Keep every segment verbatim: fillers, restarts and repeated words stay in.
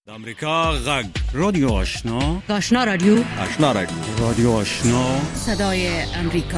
د امریکا غږ رادیو آشنا آشنا رادیو آشنا رادیو رادیو آشنا صدای امریکا.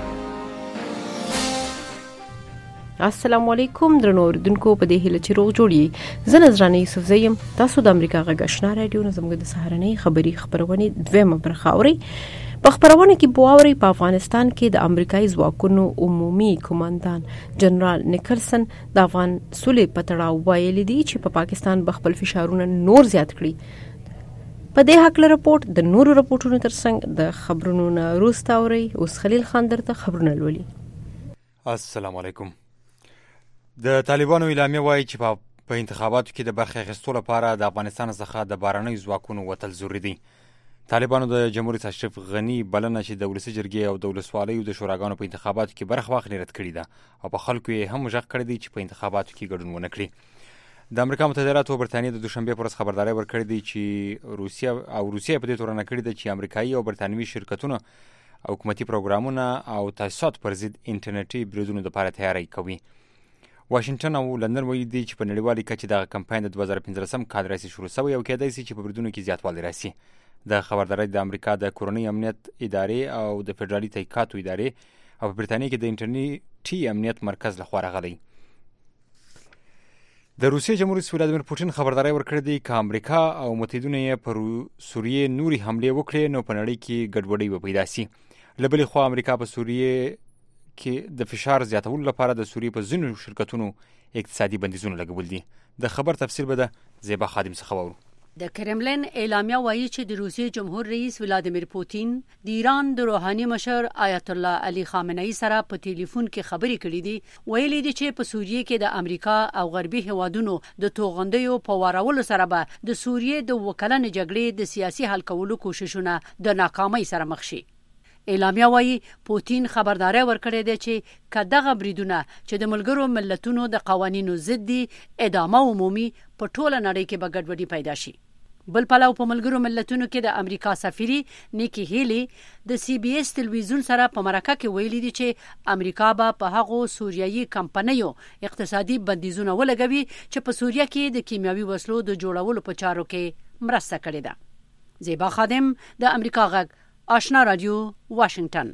السلام علیکم درنو اوریدونکو، په دې هیله چې روغ جوړی. زه نظرانه یوسف زیم، تاسو د امریکا غږ آشنا رادیو نه زموږ د سهارنۍ خبری خبرونه دویمه برخه اورئ. په خبرونه کې بواوري په افغانستان کې د امریکایي ځواکونو عمومي کمانډان جنرال نیکلسن د افغان سولې په تړاو ویلي دي چې په پاکستان بخپل فشارونه نور زیات کړي. په دې حق له رپورت د نورو رپورټونو ترڅنګ د خبرونو نه وروسته اورئ. اوس خلیل خان درته خبرونه لولي. السلام علیکم. د طالبانو اعلامیه وایي چې په انتخاباتو کې د برخې اخیستو لپاره د افغانستان څخه د بهرنیو ځواکونو وتل ضروري دي. طالبانو د جمهوریت اشرف غنی بلنه چې د ولسي جرګې او د ولسوالیو د شوراګانو په انتخاباتو کې برخه واخلي رد کړې ده او په خلکو یې هم غږ کړی دی چې په انتخاباتو کې ګډون ونه کړي. د امریکا متحده ایالاتو او برتانیې د دوشنبه پر ورځ خبرداری ورکړې دی چې روسیا او روسیا په دې تورنه کړې ده چې امریکایي او برتانوي شرکتونه او حکومتي پروګرامونه او تاسیسات پر ضد انټرنیټي بریدونو لپاره تیاری کوي. واشنگټن او لندن ویلي دي چې په نړیوالي کچه د کمپاین د دوه زره پنځلسم کال راځي شروع شوی او کېدای شي چې په بریدونو کې زیاتوالی راسي. د خبرداري د امریکا د کورنۍ امنیت ادارې او د فدرالي تحقیقاتو ادارې او په برتانیې کې د انټرنیټي امنیت مرکز لخوا راغلی. د روسیې جمهور رئیس ولادیمیر پوتین خبرداري ورکړې دی چې امریکا او متحدینو یې پر سوریې نوري حمله وکړي نو په نړۍ کې ګډوډي به پیدا شي. له بلې خوا امریکا په سوریې کې د فشار زیاتولو لپاره د سوریې په ځینو شرکتونو اقتصادي بندیزونه لګول دي. د خبر تفصیل به د زیبا خادم څخه وورو. د کرملین اعلامیه وایي چې د روسیې جمهور رئیس ولادیمیر پوتین د ایران د روحاني مشر آیت الله علي خامنه‌ای سره په ټلیفون کې خبرې کړې دي. ویلي دي چې په سوریې کې د امریکا او غربي هوادونو د توغندیو په وارولو سره به د سوریې د وکلن جګړې د سیاسي حل کولو کوششونه د ناکامۍ سره مخ شي. اعلامیه وایي پوتین خبرداري ورکړې ده چې کداغه بریدونه چې د ملګرو ملتونو د قوانینو ضد دي ادامه عمومي په ټوله نړۍ کې به ګډوډي پیدا شي. بل پلاو په ملګرو ملتونو کې د امریکا سفیري نیکی هیلی د سی بي اس تلویزیون سره په مرکه کې ویلي دي چې امریکا به په هغو سوریایي کمپنیو اقتصادي بندیزونه ولګوي چې په سوریه کې د کیمیاوي وسلو د جوړولو په چارو کې مرسته کړې ده. زیبا خادم د امریکا غږ آشنا رادیو واشنگټن.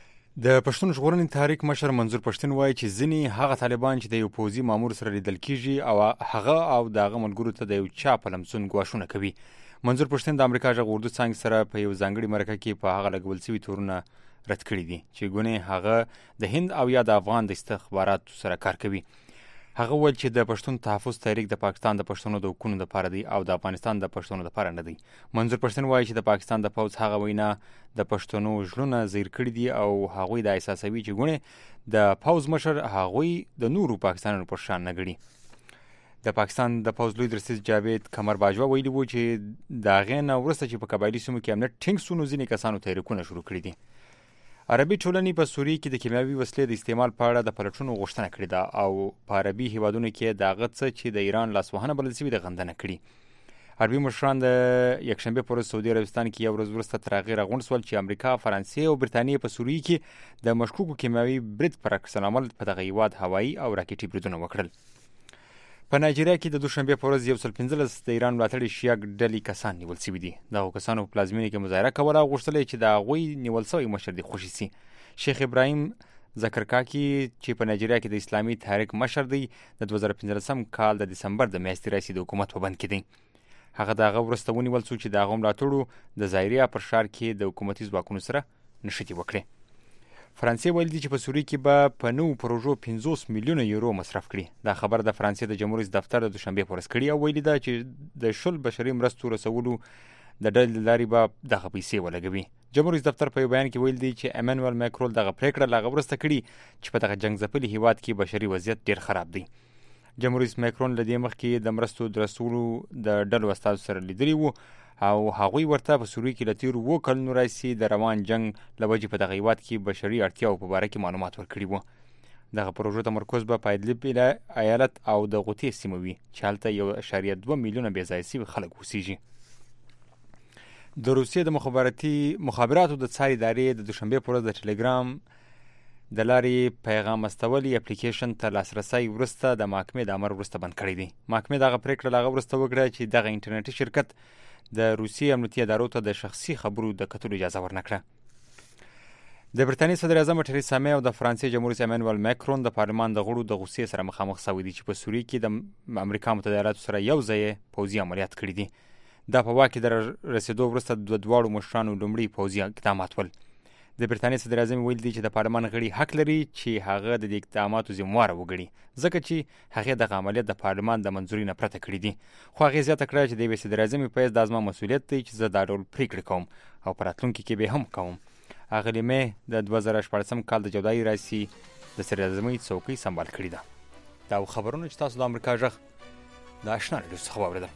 د پښتون ژغورنې تحریک مشر منظور پښتون وایي چې ځینې هغه طالبان چې د یو پوځي مامور سره لیدل کیږي او هغه او دغه ملګرو ته د یو چا په لمسون ګواښونه کوي. منظور پښتون د امریکا غږ اردو څنګه سره په یو ځانګړي مرکه کې په هغه لګول شوی تورونه رد کړی دي چې ګونه هغه د هند او یا د افغان د استخباراتو سره کار کوي. هغه ول چې د پښتون تحفظ تحریک د پاکستان د پښتونو د حکومت لپاره دی او د افغانستان د پښتونو لپاره نه دی. منظور پښتون وایي چې د پاکستان د پوز هغه وینا د پښتونو ژوند زیر کړی دی او هغه د احساسوي چې ګونه د پوز مشر هغه د نورو پاکستانونو پر شان نه غړي. د پاکستان د پوز لوی درسیز جاوید کمر باجوا ویلي وو چې دا غینه ورسته چې په قبایلی سیمو کې امنیت ټینګ سونو ځینې کسانو تحریکونه شروع کړی دي. عربي ټولنې په سوریې کې د کیمیاوي وسلې د استعمال په اړه د پلټونو غوښتنه کړې ده او په عربي هیوادونو کې دا غڅ چې د ایران لاسوهنه بلل شوی د غندنه کړي. عربي مشران د یکشنبه پر ورځ سعودي عربستان کې یو ورځ وروسته تر هغې راغونډ شول چې امریکا، فرانسې او برتانیې په سوریې کې د مشکوکو کیمیاوي برید پر عکس العمل په دغه هیواد هوایي او راکټي بریدونه وکړل. په نایجیریا کې د دوشنبه پر ورځ یو سل پنځلس د ایران ملاتړي شیعه ډلې کسان نیول شوي دي. دغو کسانو په پلازمینه کې مظاهره کوله او غوښتل چې د هغوی نیول شوی مشر دې خوشي شي. شیخ ابراهیم زکرکاکي چې په نایجیریا کې د اسلامي تحریک مشر دی د دوه زره پنځلسم کال د دسمبر د میاشتې راهیسې د حکومت په بند کې دی. هغه د هغه وروسته ونیول شو چې د هغه ملاتړو د ظاهریا پر ښار کې د حکومتي ځواکونو سره نښتې وکړې. فرانسې ویل دي چې په سوریې کې به په نوو پروژو پنځوس میلیونه یورو مصرف کړي. دا خبر د فرانسې د جمهور رئیس دفتر د دوشنبه پر ورځ کړی او ویلي ده چې د شل بشري مرستو رسولو د ډلې لارې به دغه پیسې ولګوي. جمهور رئیس دفتر په یو بیان کې ویل دي چې امانوئل ماکرون دغه پریکړه لا غوړسته کړي چې په دغه جنگ ځپلي هیواد کې بشري وضعیت ډیر خراب دی. جمهور رئیس ماکرون له دې مخکې د مرستو د رسولو د ډلو استازو سره لیدلی وو او هغوی ورته په سوریې کې له تیرو اووه کلونو راهیسې د روان جنگ له وجې په دغه هیواد کې بشري اړتیاو په باره کې معلومات ورکړي وو. دغه پروژو تمرکز به په ادلب ایالت او د غوطې سیمه وي چې هلته یو اعشاریه دوه میلیونه بې ځایه شوي خلک اوسیږي. د روسیې د مخابراتي مخابراتو د څار ادارې د دوشنبه پر ورځ د ټلګرام د لارې پیغام استولي اپلیکیشن ته لاسرسی وروسته د محکمې د امر وروسته بند کړی دی. محکمې دغه پریکړه له هغه وروسته وکړه چې دغه انټرنیټي شرکت د روسیې امنیتي ادارو ته د شخصي خبرو د کتلو اجازه ورنکړه. د برتانیې صدر اعظم تریسا مې او د فرانسې جمهور رئیس ایمانوئل ماکرون د پارلمان د غړو د غوسې سره مخامخ شوي دي چې په سوریه کې د امریکا متحده ایالاتو سره یو ځای پوځي عملیات کړي دي. دا په واک کې د رسېدو وروسته د دواړو مشرانو لومړي پوځي اقدامات ول. د برتانیې صدر اعظم ویل دي چې د پارلمان غړي حق لري چې هغه د دې اقداماتو ذمہوار وګڼي ځکه چې هغه د عملیات د پارلمان د منځوري نه پرته کړی دي. خو هغه زیاته کړه چې د صدر اعظم په حیث د ازما مسؤلیت دی چې زه دا ډول پریکړه کوم او په راتلونکي کې به هم کوم. اغلی مې د دوه زره شپاړسم کال د جولای راځي د صدر اعظم څوکۍ سمبال کړې ده. دا خبرونه چې تاسو د امریکا ژغ د آشنا رادیو څخه واوریدل.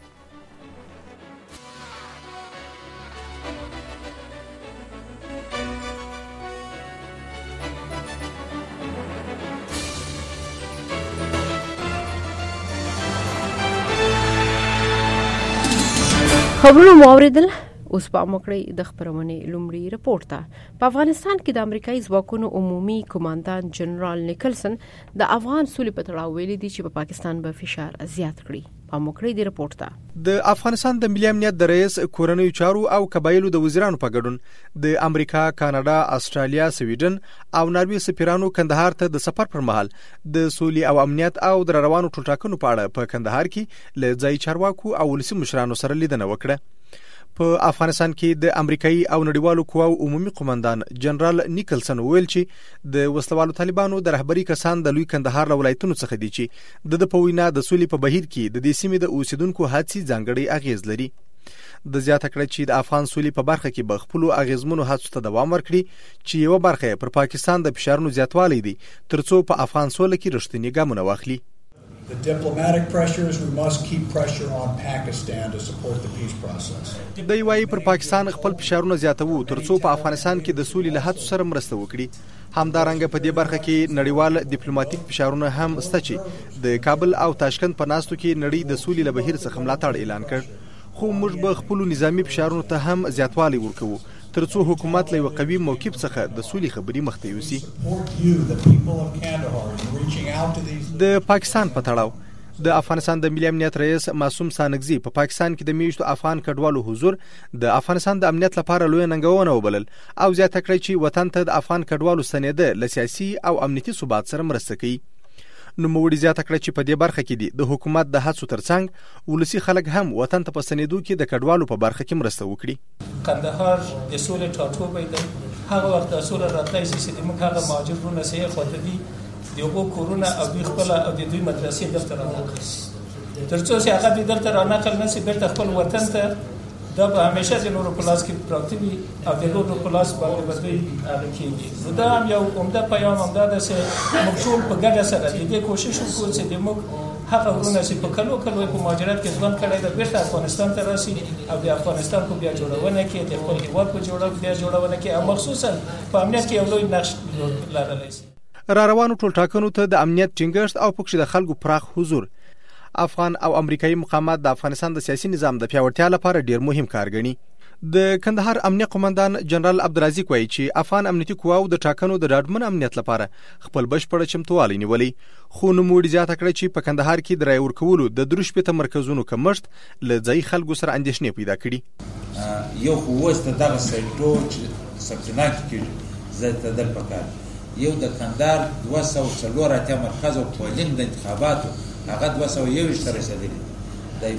خبرونه مو اوریدل. اوس په مکړی د خبرونې لومړی رپورت ته. په افغانستان کې د امریکایي ځواکونو عمومي کمانډان جنرال نیکلسن د افغان سولې په تړاو ویلي دي چې په پاکستان به فشار زیات کړي. په مکړی د رپورت ته د افغانستان د ملي امنیت د رئیس کورنیو چارو او قبایلو د وزیرانو په ګډون د امریکا، کاناډا، استرالیا، سویډن او ناروې سفیرانو کندهار ته د سفر پر مهال د سولې او امنیت او د روانو ټولټاکنو په اړه په کندهار کې له ځای چارواکو او ولسي مشرانو سره لیدنه وکړه. په افغانستان کې د امریکایي او نړیوالو قواو عمومي قومندان جنرال نیکلسن ویل چې د وسلوالو طالبانو د رهبری کسان د لوی کندهار له ولایتونو څخه دي چې د په وینا د سولې په بهیر کې د دې سیمې د اوسیدونکو هڅې ځانګړي اغیز لري. د زیاته کړه چې د افغان سولې په برخه کې به خپلو اغیزمنو هڅو ته دوام ورکړي چې یوه برخه پر پاکستان د فشارونو زیاتوالی دی ترڅو په افغان سوله کې رښتینی ګامونه واخلي. The diplomatic pressures, we must keep pressure on Pakistan to support the peace process. دوی وايي پر پاکستان خپل فشارونه زیاتوو ترڅو په افغانستان کې د سولې له هڅو سره مرسته وکړي. همدارنګه په دې برخه کې نړیوال ډیپلوماټیک فشارونه هم شته چې د کابل او تاشکند په ناستو کې نړۍ د سولې له بهیر څخه ملاتړ اعلان کړ. خو موږ به خپل نظامی فشارونو ته هم زیاتوالی ورکوو ترڅو حکومت له یو قوي موقف څخه د سولې خبري مخ ته یوسي. د پاکستان په تړاو د افغانستان د ملي امنیت رئیس معصوم سانګزي په پا پاکستان کې د میشتو افغان کډوالو حضور د افغانستان د امنیت لپاره لوی ننګونه وبلل او زیاته کړی چې وطن ته د افغان کډوالو ستنېده له سیاسي او امنیتي ثبات سره مرسته کوي. نو موړي زیاته کړی چې په دې برخه کې دي د حکومت د هڅو ترڅنګ ولسی خلک هم وطن ته په ستنېدو کې د کډوالو په برخه کې مرسته وکړي. کندهار د سولې ټاټوبی دی. هغه وخت د سولې راتلای شي چې موږ هغه مهاجرونه سي خواته دي دیوغو کورونه او دوی خپل او د دوی مدرسې دلته رانقل ترڅو چې هغه دوی دلته رانقل نشي بیرته خپل وطن ته دا به همیشه د نورو په لاس کې پراته وي او د نورو په لاس باندې به دوی هغه کېږي. نو دا هم یو عمده پیغام همدا ده چې موږ ټول په ګډه سره د دې کوشش وکړو چې موږ هغه ورونه چې په کلو کلو په مهاجرت کې ژوند کړی ده بیرته افغانستان ته راشي او د افغانستان په بیا جوړونه کې د خپل هیواد په جوړولو بیا جوړونه کې او مخصوصا په امنیت کې یو لوی نقش لرلی شي. را روانو ټولټاکنو ته د امنیت ټینګښت او پکښې د خلکو پراخ حضور افغان او امریکایي مقامات د افغانستان د سیاسي نظام د پیاوړتیا لپاره ډیر مهم کار ګڼي. د کندهار امنیه قومندان جنرال عبدالرزاق وایي چې افغان امنیتي قواو د ټاکنو د ډاډمن امنیت لپاره خپل بشپړ چمتووالی نیولی. خو نوموړي زیاته کړه چې په کندهار کې د رای ورکولو د درې شپېته مرکزونو کمښت له ځایي خلکو سره اندېښنې پیدا کړي. یو خو اوس د دغه سایټو چې ثبتناک کېږي زه ته دل پکار یو د کندهار دوه سوه څلور اتیا مرکز او پولینګ د انتخاباتو هغه دوه سوه یوویشت ته رسېدلي د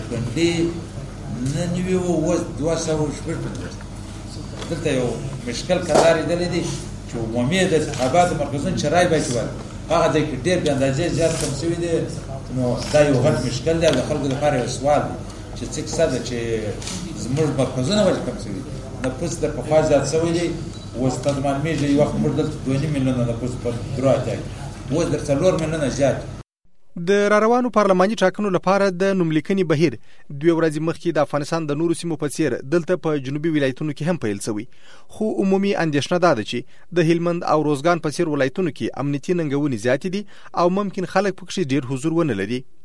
پنډې نه نوي وو اوس دوه سوه شپږ پنځوس دلته یو مشکل کندهار لیدلی دی چې عمومي د انتخاباتو مرکزونه چې رای باید ول هغه ځای کې ډېر بې اندازې زیات کم شوي دی. نو دا یو غټ مشکل دی او د خلکو لپاره یو سوال دی چې څه کیسه ده چې زموږ مرکزونه ولې کم شوي دي. نفوس د پخوا زیات شوی دی اوس ته معلومیږي یو وخت موږ دلته دوه نیم میلیونه نفوس په درو اتیا کې اوس در څلور میلیونه زیات. د را روانو پارلماني ټاکنو لپاره د نوملیکنې بهیر دوه ورځې مخکې د افغانستان د نورو سیمو په څیر دلته په جنوبي ولایتونو کې هم پیل شوی. خو عمومي اندېښنه دا ده چې د هلمند او روزګان په څیر ولایتونو کې امنیتي ننګونې زیاتې دي او ممکن خلک پکښې ډیر حضور ونه لري.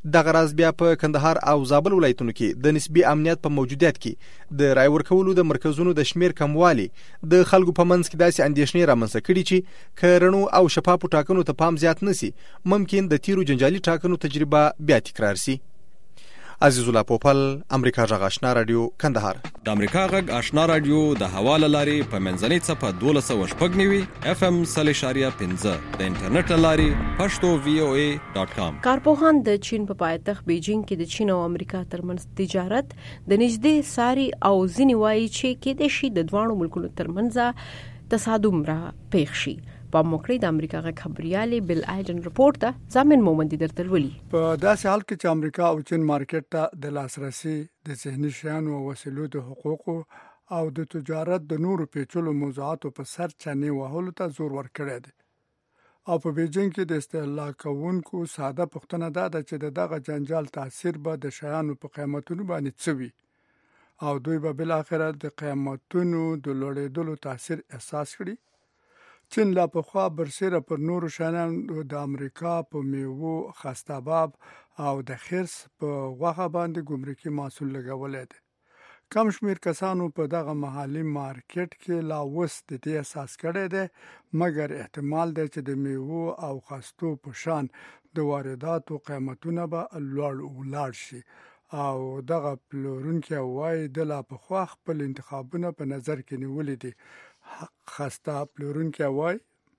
دغه راز بیا په کندهار او زابل ولایتونو کې د نسبي امنیت په موجودیت کې د رای ورکولو د مرکزونو د شمیر کموالی د خلکو په منځ کې داسې اندېښنې رامنځته کړي چې که رڼو او شفافو ټاکنو ته پام زیات نسی ممکن د تیرو جنجالي ټاکنو تجربه بیا تکرار سي. عزیز الله پوپل، امریکا غږ آشنا رادیو، کندهار. د امریکا غږ آشنا رادیو د حواله لاري په منځنۍ صفه دولس سوه شپږ نوي اف ام صلی شاریه پنځه د انټرنیټ لاري پښتو وی او ای ډاٹ کام. کارپوهان د چین په پایتخت بیجینګ کې د چین او امریکا ترمنځ تجارت د نږدې ساري او ځینې وایي چې کې د شي د دوانو ملکونو ترمنځ تصادم را پیښ شي. په موکړې د امریکا غږ خبريالې بل آیډن رپورت ته زامن مومندي درته ولي. په داسې حال کې چې امریکا او چین مارکیټ ته د لاسرسي د ذهني شیانو او وسیلو د حقوقو او د تجارت د نورو پیچلو موضوعاتو په سر چنې وهلو ته زور ورکړی دی. او په بیجینګ کې د استهلاک کوونکو ساده پوښتنه ده چې دغه جنجال تاثیر به د شیانو په قیمتونو باندې څه وي او دوی به بل اخر د قیمتونو د لوړېدلو تاثیر احساس کړي. چین لا پخوا برسېره پر نورو شیانو د امریکا په میوو، خسته‌باب او د خرس په غوښه باندې ګمرکي محصول لګولی دی. کم شمېر کسانو په دغه محلي مارکیټ کې لا اوس د دې احساس کړی دی، مګر احتمال دی چې د میوو او خستو په شان د وارداتو قیمتونه به لوړ ولاړ شي او دغه پلورونکی وایي د لا پخوا خپل انتخابونه په نظر کې نیولي دي. خسته پلورونکی وایي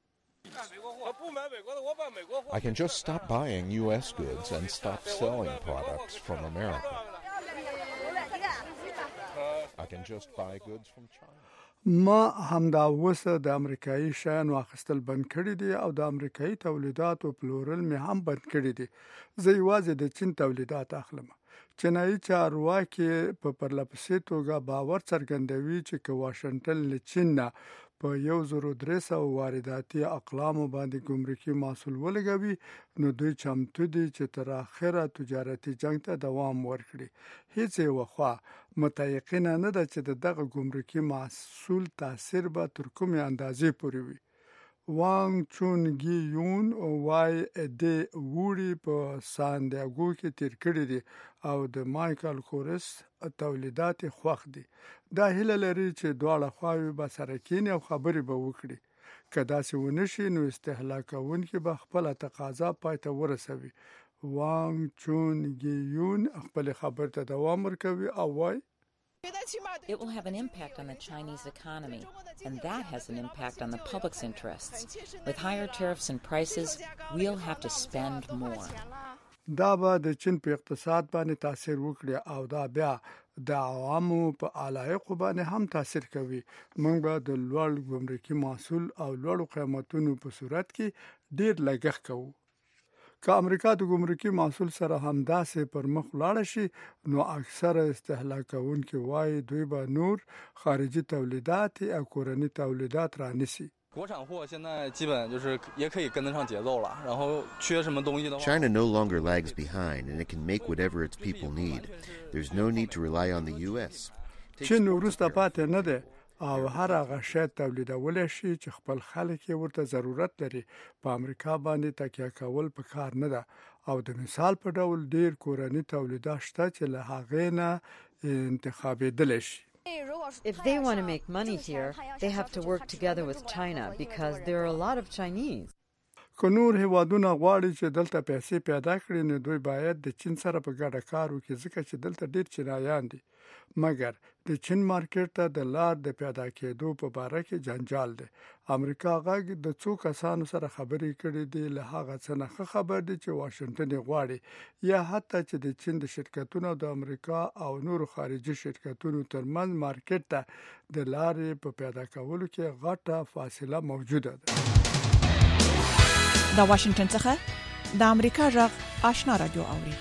I can just stop buying U S goods and stop selling products from America. I can just buy goods from China. ما همدا اوس د امریکایي شیانو اخیستل بند کړي دي او د امریکایي تولیداتو پلورل مې هم بند کړي دي. زه یوازې د چین تولیدات اخلم. چینایي چارواکي په پرلپسې توګه باور څرګندوي چې که واشنګټن له چین نه په یو زرو درې سوه وارداتي اقلامو باندې ګمرکي محصول ولګوي نو دوی چمتو دي چې تر اخره تجارتي جنګ ته دوام ورکړي. هیڅ یوه خوا متیقنه نه ده چې د دغه ګمرکي محصول تاثیر به تر کومې اندازې پورې وي. وانګ چونګي یون وای د ووري په ساندیاګو کې تیر کړی دي او د مایکل کورس تولیدات خوښ دي. دا هیله لري چې دواړه خواوې به سره کیني او خبرې به وکړي. که داسې ونه شي نو استهلاک کوونکي به خپله تقاضا پای ته ورسوي. وانګ چونګي یون خپل خبر ته دوام ورکوي او وای It will have an impact on the Chinese economy, and that has an impact on the public's interests. With higher tariffs and prices, we'll have to spend more. دا به د چین په اقتصاد باندې تاثیر وکړي او دا بیا د عوامو په علایقو باندې هم تاثیر کوي. موږ به د لوړ ګمرکي محصول او لوړو قیمتونو په صورت کې ډیر لګښت کوو. که امریکا د ګمرکي محصول سره همداسې پر مخ ولاړه شي نو اکثره استهلاک کوونکي وایي دوی به نور خارجي تولیدات او کورني تولیدات رانیسي. China no longer lags behind and it can make whatever its people need. There's no need to rely on the U S. چین وروسته پاتې نه دی او هر هغه شی تولیدولی شي چې خپل خلک یې ورته ضرورت لري. په امریکا باندې تکیه کول په کار نه ده او د مثال په ډول ډیر کورني تولیدات شته چې له هغې نه انتخابېدلی شي. If they want to make money here, they have to work together with China because there are a lot of Chinese. که نور هیوادونه غواړي چې دلته پیسې پیدا کړي نو دوی باید د چین سره په ګډه کار وکړي ځکه چې دلته ډیر چینایان دي. مګر د چین مارکیټ ته د لار د پیدا کېدو په باره کې جنجال دی. امریکا غږ د څو کسانو سره خبرې کړې دي له هغه څه نه ښه خبر دی چې واشنګټن یې غواړي یا حتی چې د چین د شرکتونو د امریکا او نورو خارجي شرکتونو ترمنځ مارکیټ ته د لارې په پیدا کولو کې غټه فاصله موجوده ده. د واشنګټن څخه د امریکا غږ آشنا رادیو اوري.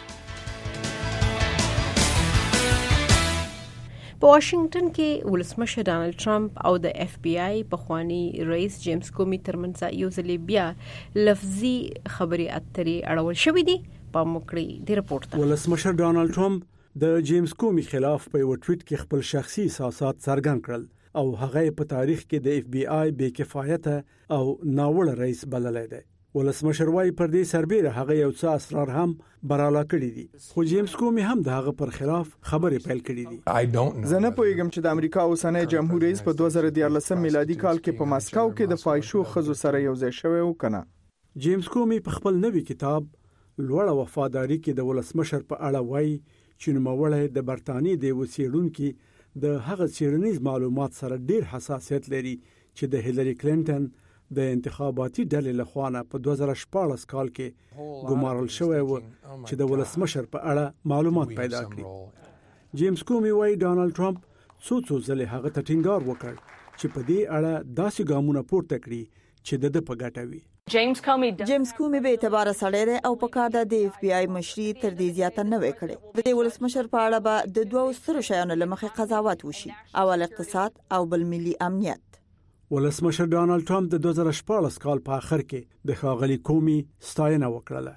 په واشنگټن کې ولسمشر ډانلډ ټرمپ او د اف بی آی پخوانی رئیس جیمز کومی ترمنځ یو ځل بیا لفظي خبري اترې اړول شوې دي. په موکړې د رپورت ولسمشر ډانلډ ټرمپ د جیمز کومی خلاف په یو ټویټ کې خپل شخصي احساسات څرګند کړل او هغه په تاریخ کې د اف بی آی بې کفایته او ناوړه رئیس بللی دی. ولسمشر وايي پر دې سربېره هغه یو څه اسرار هم براله کړي دي، خو جیمز کومي هم د هغه پر خلاف خبرې پیل کړي دي. زه نه پوهیږم چې د امریکا اوسنی جمهور رئیس په دوه زره دیارلسم میلادي کال کې په ماسکو کې د فایشو ښځو سره یو ځای شوی و که نه. جیمز کومي په خپل نوي کتاب لوړه وفاداري کې د ولسمشر په اړه وایي چې نوموړی د برطانیې د یوه څېړونکي د هغه څېړنیز معلومات سره ډېر حساسیت لري چې د هیلري کلینټن د انتخاباتي ډلې لخوا نه په دوه زره شپاړس کال کې ګمارل شوی و چې د ولسمشر په اړه معلومات پیدا کړي. جیمز کومي وايي ډانلډ ټرمپ څو څو ځلې هغه ته ټینګار وکړ چې په دې اړه داسې ګامونه پورته کړي چې د ده په ګټه وي. جیمز کومي به اعتبار سړی دی او په کار د اف بی آی مشري تر دې زیاته نه وی کړي. د دې ولسمشر په اړه به د دوه سترو شیانو لمخې قضاوت وشي، اول اقتصاد او بل ملي امنیت. ولسمشر ډانلډ ټرمپ د دوه زره شپاړس کال په اخر کې د ښاغلي کومي ستاینه وکړه.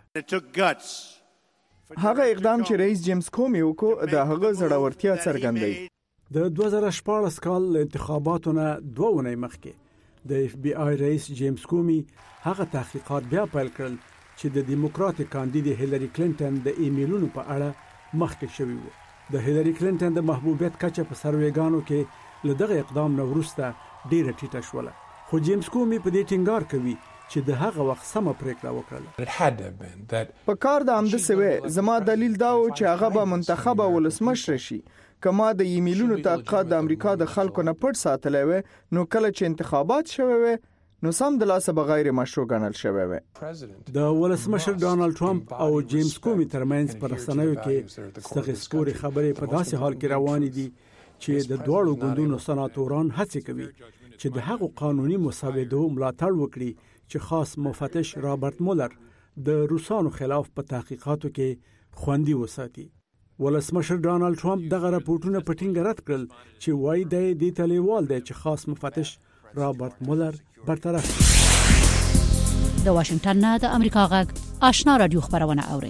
هغه اقدام چې رئیس جیمز کومي وکړ د هغه زړورتیا څرګندوي. د دوه زره شپاړس کال انتخاباتو نه دوه اونۍ مخکې د اف بی آی رئیس جیمز کومي هغه تحقیقات بیا پیل کړل چې د دیموکراتیک کاندید هیلري کلینټن د ایمیلونو په اړه مخکې شوی و. د هیلري کلینټن د محبوبیت کچه په سروېګانو کې له دغه اقدام نه وروسته ډیره ټیټه شوله، خو جیمز کومي په دې ټینګار کوي چې د هغه وخت سمه پریکړه وکړه. په کار د امده سوي زما دلیل دا و چې هغه به منتخبه ولسمشر شي. کما د ایمیلونو تحقیقات د امریکا د خلکو نه پټ ساتلی و، نو کله چې انتخابات شوی و نو سم د لاسه بغیر مشروع ګڼل شوی و. د ولسمشر ډانلډ ټرمپ او جیمز کومي ترمنځ پر رسنیو کې ستغسپوري خبرې په داسې حال کې روانې دي چې د دواړو ګوندونو سناتوران هڅه کوي چې د هغو قانوني مسودو ملاتړ وکړي چې خاص مفتش رابرټ مولر د روسانو خلاف په تحقیقاتو کې خوندي وساتي. ولسمشر ډانلډ ټرمپ دغه راپورټونه په ټینګه رد کړل چې وایي دی دې ته لیوال دی چې خاص مفتش رابرټ مولر برطرف کړي. د واشنگټن نه د امریکا غږ آشنا رادیو خبرونه اوري.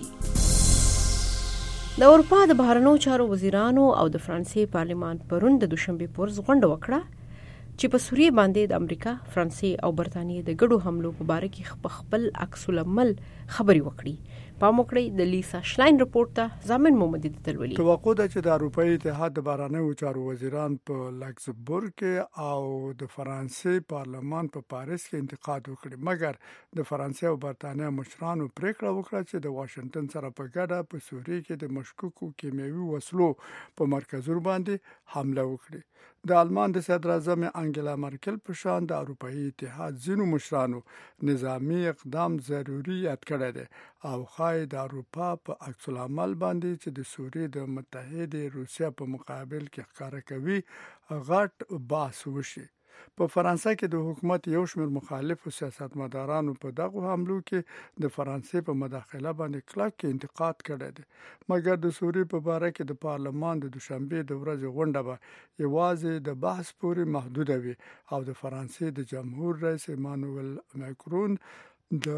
د اروپا د بهرنیو چارو وزیرانو او د فرانسې پارلمان پرون د دوشنبه پورز غونډه وکړه چې په سوریه باندې د امریکا، فرانسې او برتانیې د ګډو حملو په اړه کې خپل عکس العمل خبري وکړي. پاموکړی د لیسا شلاین رپورت ته ضامن محمد تلولي. توقع ده چې د اروپאי اتحاد د بهرنیو چارو وزیران په لکزمبورګ کې او د فرانسې پارلمان په پاریس کې انتقاد وکړي، مګر د فرانسې او برتانیې مشرانو پریکړه وکړه چې د واشنگټن سره په ګډه په سوریه کې د مشکوکو کیمیاوي وسلو په مرکزونو باندې حمله وکړي. د آلمان د صدر اعظم انګلا مرکل په شان د اروپאי اتحاد ځینو مشرانو نظامی اقدام ضروري یاد کړی دی او خای د اروپا په عکس العمل باندې چې د سوریې د متحده روسیا په مقابل کې ښکارا کوي غټ باس وشي. په فرانسه کې د حکومت یو شمېر مخالفو سیاستمدارانو په دغه حملو کې د فرانسې په مداخله باندې کلک انتقاد کړی دی، مګر د سوریې په اړه کې د پارلمان د دوشنبه د ورځې غونډه به یوازې د بحث پورې محدود وي او د فرانسې د جمهور رئیس ایمانوئل ماکرون د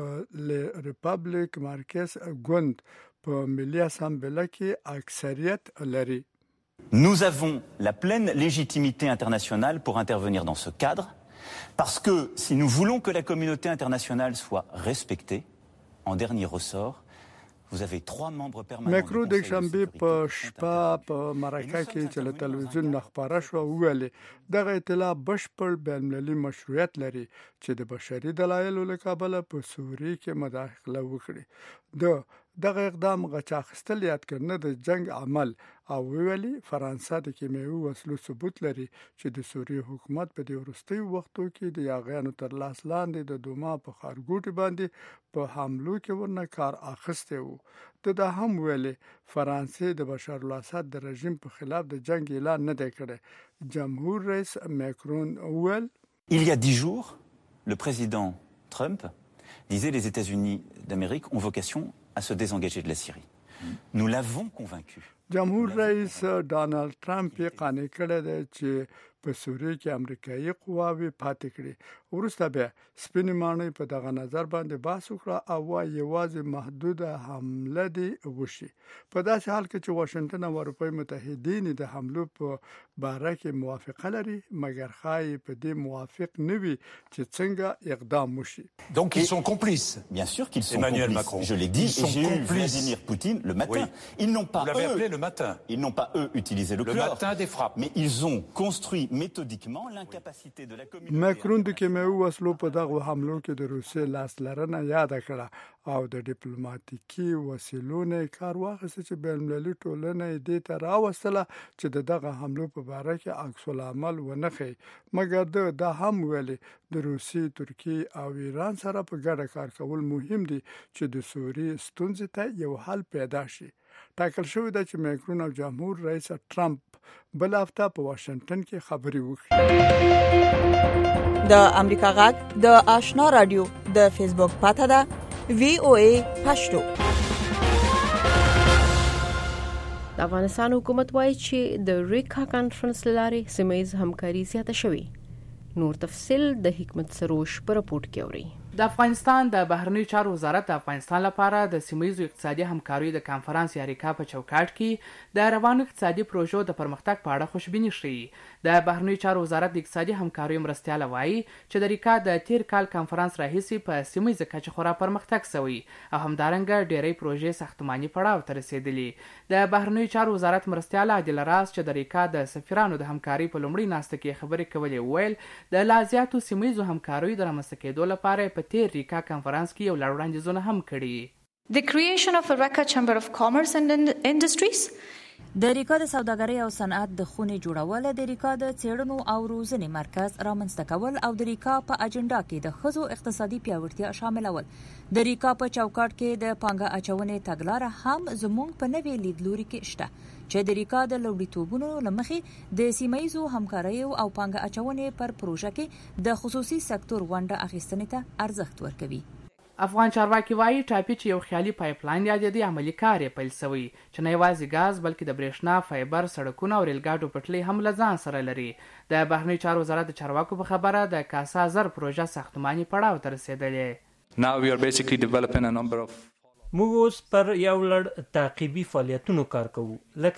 ریپبلیک مارکس ګوند په ملي اسامبله کې اکثریت لري. Nous avons la pleine légitimité internationale pour intervenir dans ce cadre, parce que si nous voulons que la communauté internationale soit respectée, en dernier ressort, vous avez trois membres permanents. مکرو د شنبه په شپه په مرکه کې چې له تلویزیون خبره شو ویلي دغه اطلاع بشپړ بین‌المللي مشروعیت لري چې د بشري دلایلو له کابل په سوریه کې مداخله وکړي. د دغه اقدام غچ اخیستل یاد کړنه د جنگ عمل او ویلي فرانسه د کیمیاوي وسلو ثبوت لري چې د سوریه حکومت په دې وروستي وختو کې د یاغیانو تر لاس لاندې د دوما په خارګوټي باندې په حملو کې ورنه کار اخیسته وو. د دا هم ویلي فرانسې د بشار الاسد د رژیم په خلاف د جنگ اعلان نه دی کړی. جمهور رئیس ماکرون ویل Il y a dix jours, le président Trump disait les États-Unis d'Amérique ont vocation à se désengager de la Syrie. Nous l'avons convaincu. جمهور رئیس ډانلډ ټرمپ یې قانع کړی دی چې په سوریه کې امریکایي قواوې پاتې کړې. وروسته بیا سپینې ماڼۍ په دغه نظر باندې بحث وکړه او وايي یوازې محدوده حمله دې وشي. په داسې حال کې چې واشنګټن او اروپایي متحدین د حملو په باره کې موافقه لري، مګر ښایي په دې موافق نه وي چې څنګه اقدام وشي. Donc ils sont complices. Bien sûr qu'ils sont Emmanuel complices. Macron. Je l'ai dit, Ils et j'ai eu complices. Vladimir Poutine le matin. Oui. Ils n'ont pas Vous l'avez eux, appelé le matin. Ils n'ont pas eux utilisé le, le chlore. matin des frappes. Mais ils ont construit méthodiquement l'incapacité de la communauté. ماکرون د کیمیاوي وسلو په دغه حملو کې د روسیې لاسلرنه یاد کړه او د ډیپلوماټیکي وسیلو نه کار واخیسته چې بین المللي ټولنه یې دې ته راوستله چې د دغه حملو په باره کې عکس العمل ونه ښیي. مګر ده دا هم ویلي د روسیې، ترکیې او ایران سره په ګډه کار کول مهم دي چې د سوریې ستونزې ته یو حل پیدا شي. ټاکل شوې ده چې ماکرون او جمهور رئیس ټرمپ بل هفته په واشنګټن کې خبرې وکړي. د امریکا غږ د آشنا رادیو د فیسبوک پاته ده وی او ای پښتو. د افغانستان حکومت وایي چې د ریکا کانفرنس لارې سیمه‌ییز همکاري زیاته شوې. نور تفصیل د حکمت سروش په راپورټ کې اوري. د افغانستان د بهرنیو چارو وزارت د افغانستان لپاره د سیمه‌ییزو اقتصادي همکاریو د کانفرنس یا ریکا په چوکاټ کې د روانو اقتصادي پروژو د پرمختګ په اړه خوشبیني ښیي. د بهرنیو چارو وزارت د اقتصادي همکاریو مرستیال وایي چې د ریکا د تیر کال کانفرنس راهیسې په سیمه‌ییزه کچه خورا پرمختګ شوی او همدارنګه ډېری پروژې ساختماني پړاو ته رسیدلې. د بهرنیو چارو وزارت مرستیال عادل راز چې د ریکا د سفیرانو د همکاري په لومړۍ ناسته کې خبرې کولې ویل د لا زیاتو سیمه‌ییزو همکاریو د رامنځته کېدو لپاره په تیر ریکا کانفرنس کې یو لړ وړاندیزونه هم کړي. The creation of a RECA Chamber of Commerce and Industries. د ریکا د سوداګرۍ او صنعت د خونې جوړول، د ریکا د څېړنو او روزنې مرکز رامنځته کول او د ریکا په اجنډا کې د ښځو اقتصادي پیاوړتیا شاملول. د ریکا په چوکاټ کې د پانګه اچونې تګلاره هم زموږ په نوې لیدلوري کې شته چې د ریکا د لومړیتوبونو له مخې د سیمه‌ییزو همکاریو او پانګه اچونې پر پروژه کې د خصوصي سکتور ونډه اخیستنې ته ارزښت ورکوي. افغان چارواکي وایي ټاپي چې یو خیالي پایپ لاین یادېدی عملي کار یې پیل شوی چې نه یوازې ګاز بلکې د برېښنا، فایبر، سړکونه او ریلګاډو پټلۍ هم له ځان سره لري. د بهرنیو چارو وزارت د چارواکو په خبره د کاسا زر پروژه ساختماني پړاو ته رسېدلې. Now we are basically developing a number of موږ اوس پر یو لړ تعقیبي فعالیتونو کار کوو،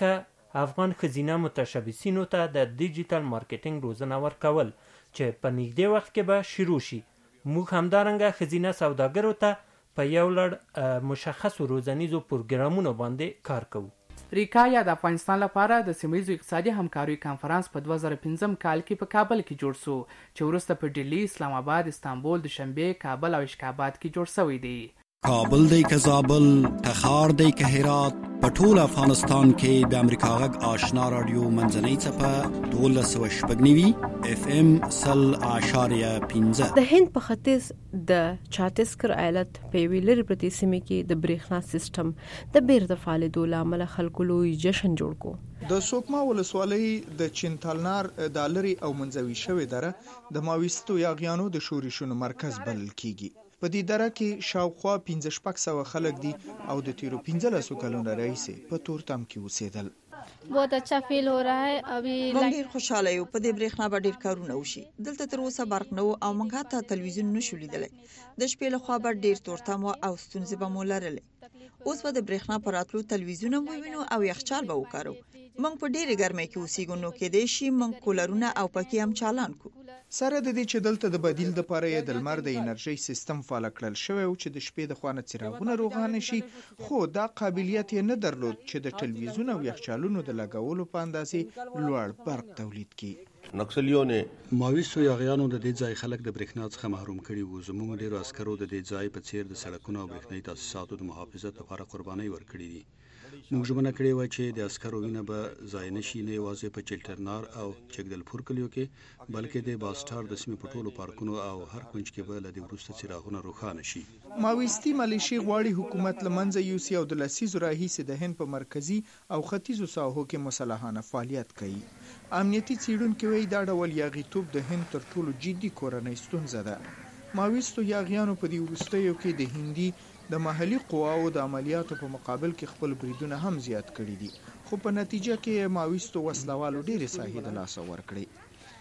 لکه افغان ښځینه متشبثینو ته د ډیجیټل مارکیټینګ روزنه ورکول چې په نږدې وخت کې به شروع شي. موږ همدارنګه ښځینه سوداګرو ته په یو لړ مشخصو روزنیزو پروګرامونو باندې کار کوو. ریکا یا د افغانستان لپاره د سیمه‌ییزو اقتصادي همکاریو کانفرنس په دوه زره پنځم کال کې په کابل کې جوړ شو چې وروسته په ډیلی، اسلام آباد، استانبول، دوشنبه، کابل او اشکاباد کې جوړ شوی دی. کابل دی که زابل، تخار دی که هرات، په ټول افغانستان کې د امریکا غږ آشنا رادیو منځنۍ څپه دولس سوه شپږ نوي اف ام سل اعشاریه پنځه. د هند په ختیځ د چاتیسګر ایالت په یوې لرې پرتې سیمې کې د برېښنا سیستم د بیرته فعالېدو له امله خلکو لوی جشن جوړ کړو. د سوکما ولسوالۍ د چینتالنار د لرې او منځوي شوې دره د ماویستو یاغیانو د شورشونو مرکز بلل کیږي. په دې دره کې شاوخوا پنځه شپږ سوه خلک دي او د تیرو پنځلسو کلونو راهیسې په تورتم کې اوسېدل. बहुत अच्छा फील हो रहा है अभी موږ ډیر خوشاله یو. په دې برېښنا به ډیر کارونه وشي. دلته تر اوسه برق نه و او موږ حتی تلویزیون نشو لیدلی. د شپې له خوا به ډیر تورتم و او ستونزې به مو لرلې. اوس به د برېښنا په راتلو تلویزیون هم ووینو او یخچال به وکارو. موږ په ډیرې ګرمۍ کې اوسېږو نو کېدای شي موږ کولرونه او پکې هم چالان کړو. سره د دې چې دلته د بدیل لپاره یې د لمر د انرژۍ سیستم فعال کړل شوی او چې د شپې د خوا نه څراغونه روښانه شي، خو دا قابلیت یې نه درلود چې د ټلویزیون او یخچالونو د لګولو په اندازې لوړ برق تولید کړي. نکسلیون ماویستو یاغیانو د دې ځای خلک د برېښنا څخه محروم کړي وو. زموږ ډیرو عسکرو د دې ځای په څیر د سړکونو او برېښنایي تاسیساتو د محافظت لپاره قربانۍ ورکړي دي. موږ ژمنه کړې وه چې د عسکرو وینه به ضایع نه شي، نه یوازې په چلټرنار او چکدلپور کلیو کې بلکې د باسټار د سیمې په ټولو پارکونو او هر کونج کې به له دې وروسته څراغونه روښانه شي. ماویستي ملیشي غواړي حکومت له منځه یوسي او د لسیزو راهیسې د هند په مرکزي او ختیځو ساحو کې مسلحانه فعالیت کوي. امنیتي څېړونکي وایي دا ډول یاغیتوب د هند تر ټولو جدي کورنۍ ستونزه ده. ماویستو یاغیانو په دې وروستیو کې د هندي د محلي قواو د عملیاتو په مقابل کې خپل بریدونه هم زیات کړي دي، خو په نتیجه کې ماویستو وسلوالو ډېرې ساحې د لاسه ورکړې.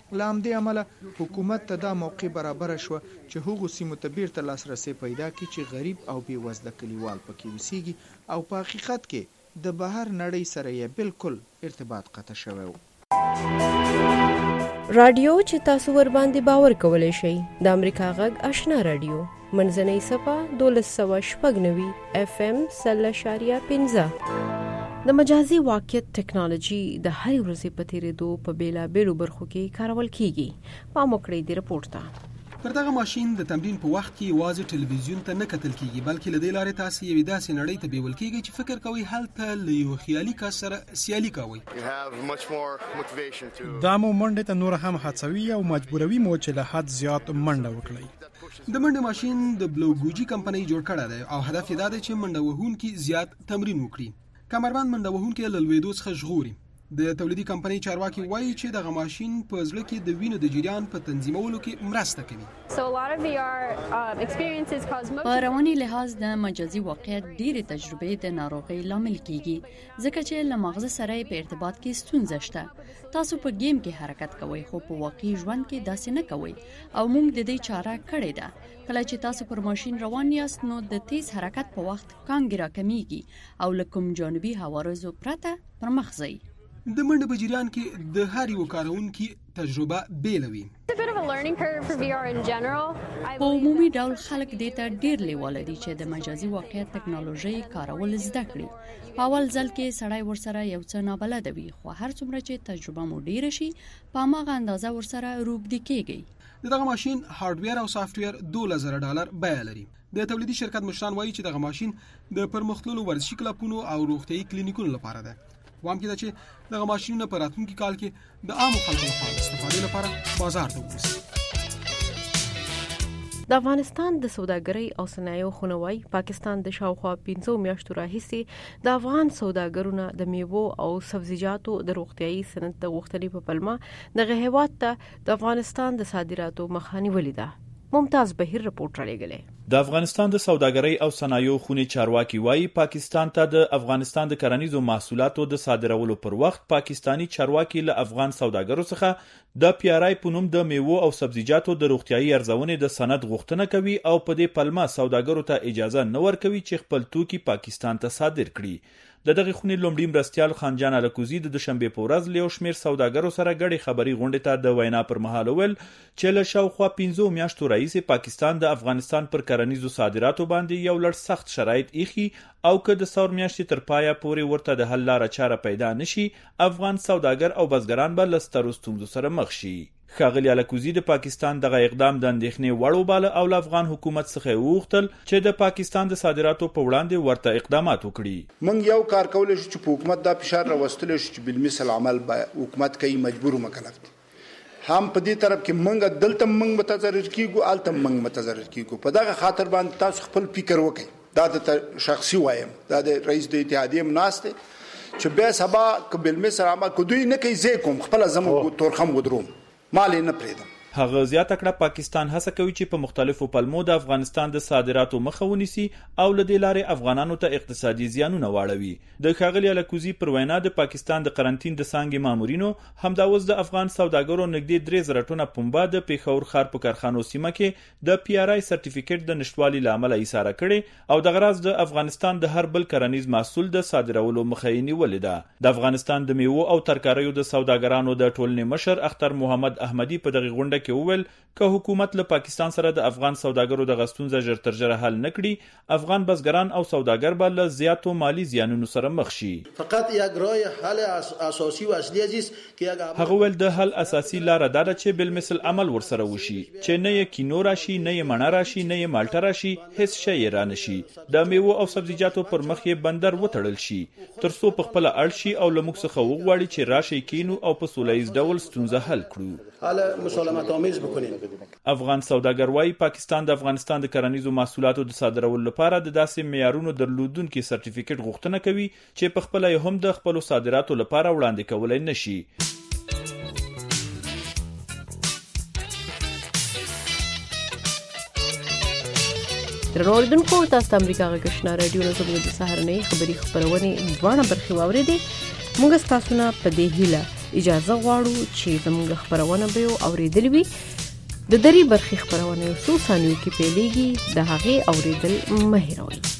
لامدې عمله حکومت ته دا موقع برابر شو چې هغو سیمو ته بیرته لاسرسي پیدا کړي چې غریب او بېوزله کلیوال پکې اوسېږي او په حقیقت کې د بهر نړۍ سره یې بالکل ارتباط قطع شوی و. رادیو چې تاسو ور باندې باور کولای شئ د امریکا غږ آشنا رادیو منځنۍ صفه دولس سوه شپږ نوي اف ام سل اشاریه پنځه. د مجازي واقعیت ټکنالوژي د هر ورځې په تیریدو په بیلابیلو برخو کې کارول کیږي. پام وکړئ د رپورټ ته. پر دغه ماشين د تمرین په وخت کې یوازې ټلویزیون ته نه کتل کیږي بلکې له دې لارې تاسو یوې داسې نړۍ ته بیول کیږي چې فکر کوئ هلته له یو خیالي کس سره سیالي کوئ. دا مو منډه ته نور هم هڅوي او مجبوروي مو چې له حد زیات منډه وکړئ. د منډه ماشين د بلوګوجي کمپنۍ جوړ کړی دی او هدف یې دا دی چې منډه وهونکي زیات تمرین وکړي. کمربند منډه وهونکي له لویدو څخه ژغوري. د تولیدي کمپنۍ چارواکي وایي چې دغه ماشين په زړه کې د وینې د جریان په تنظیمولو کې مرسته کوي. په رواني لحاظ د مجازي واقعیت ډېرې تجربې د ناروغۍ لامل کیږي ځکه چې له مغز سره په ارتباط کې ستونزه شته. تاسو په گیم کې حرکت کوئ خو په واقعي ژوند کې داسې نه کوئ او موږ د دې چاره کړې ده. کله چې تاسو پر ماشين روان یاست نو د تیز حرکت په وخت کانګې راکمیږي او له کوم جانبي هوارزو پرته پر مخ ځئ. د منډه په جریان کې د هر یو کارونکي تجربه بیل وي. په عمومي ډول خلک دې ته ډېر لیواله دي چې د مجازي واقعیت ټکنالوژي کارول زده کړي. په اول ځل کې سړی ورسره یو څه نابلده وي خو هر څومره چې تجربه مو ډېره شي په هماغه اندازه ورسره روږدي کیږئ. دغه ماشين هارډویر او سافټویر دوه زره ډالر بیه لري. د تولیدي شرکت مشران وایي چې دغه ماشين د پرمختللو ورزشي کلبونو او روغتيایي کلینیکونو لپاره ده. وام کې دا چې دغه ماشينونه په راتلونکي کال کې د عامو خلکو لپاره استفادې لپاره بازار ته ووځي. د افغانستان د سوداګرۍ او صنایعو خونوي پاکستان د شاوخوا پنځو میاشتو راهیسې د افغان سوداګرونو د میوو او سبزیجاتو د روغتيایي سند د غوښتنې په پلمه دغه هیواد ته د افغانستان د صادراتو مخاني ولیده. ممتاز بهیر رپورټ راغلی. د افغانستان د سوداګرۍ او صنایعو خونې چارواکي وایي پاکستان ته د افغانستان د کرنیزو محصولاتو د صادرولو پر وخت پاکستانی چارواکي له افغان سوداګرو څخه د پیارای په نوم د میوو او سبزیجاتو د روغتيایي ارزونې د سند غوښتنه کوي او په دې پلمه سوداګرو ته اجازه نه ورکوي چې خپل توکي پاکستان ته صادر کړي. د دغه خونې لومړی مرستیال خانجان الکوزی د دوشنبه په ورځ له شمیر سوداګرو سره غړي خبري غونډه ته د وینا پر مهال ول چې له شاوخوا پنځو میاشتو راهیسې پاکستان د افغانستان پر کرنیزو صادراتو باندې یو لړ سخت شرایط ایخي او که د ثور میاشتې تر پایه پورې ورته د حل لاره چاره پیدا نشي افغان سوداګر او بزګران به له سترو ستونزو سره مخ شي. ښاغلي الکوزی د پاکستان دغه اقدام د اندېښنې وړ وباله او له افغان حکومت څخه وغوښتل چې د پاکستان د صادراتو په وړاندې ورته اقدامات وکړي. موږ یو کار کولای شو چې په حکومت دا فشار راوستل شي چې بالمثل عمل به حکومت کوي مجبور مکلف دي. هم په دې طرف کې موږ دلته موږ متضرر کیږو الته موږ متضرر کیږو. په دغه خاطر باندې تاسو خپل فکر وکړئ. دا د شخصي وایم دا د رئیس د اتحادیې مناسته چې به سبا ک بالمثل عمل کو دوی نه کوي زه کوم خپل زمو تورخم ودروم مال نه پریدم. هغه زیاته کړه پاکستان هڅه کوي چې په مختلفو پلمو د افغانستان د صادراتو مخه ونیسي او له دې لارې افغانانو ته اقتصادي زیانونه واړوي. د ښاغلي الکوزی پر وینا د پاکستان د قرنټین د څانګې مامورینو همداوس د افغان سوداګرو نږدې درې زره ټنه پنبه د پیښور ښار په کارخانو سیمه کې د پی آر آی سرټیفیکټ د نشټوالي لامل ایثاره کړي او د غراض د افغانستان د هر بل کرنیز محصول د صادرولو مخه یې نیولې ده. د افغانستان د میوو او ترکاریو د سوداګرانو د ټولنې مشر اختر محمد احمدی په دغه غونډه کې وویل که حکومت له پاکستان سره د افغان سوداګرو د غستونزه ژر تر ژره حل نکړي افغان بزګران او سوداګر به له زیاتو مالی زیانونو سره مخ شي. فقط یک راه حل اساسي و اصلي است که هغه ول د حل اساسي لار دا ده چې بالمثل عمل ورسره وشي چې نه یې کینو راشي نه یې مڼه راشي نه یې مالټه راشي هیڅ شی را نشي. د میوه او سبزیجاتو پر مخ یې بندر وتړل شي ترڅو په خپل اړ شي او له موږ څخه وغواړي چې راشي کینو او په سولهییز ډول ستونزه حل کړو. حل مسالمت آمیز بکنیم. افغان سوداګر وايي پاکستان د افغانستان د کرنیزو محصولاتو د صادرولو لپاره د داسې معیارونو درلودونکو سرټیفیکټ غوښتنه کوي چې په خپل هم د خپل صادراتو لپاره وړاندې کولای نشي. ترورډن کو تاسو امریکا غږشنا رادیو نو زموږ د سهارنۍ خبری خبرونه ځوانه برخه واوري دي. موږ تاسو نه په دې هیله اجازه غواړو چې زموږ خبرونه به اوریدل وي. د دری برخې خبرونه یو څو ثانیو کې پیلېږي، د هغې اوریدل مه هېروئ.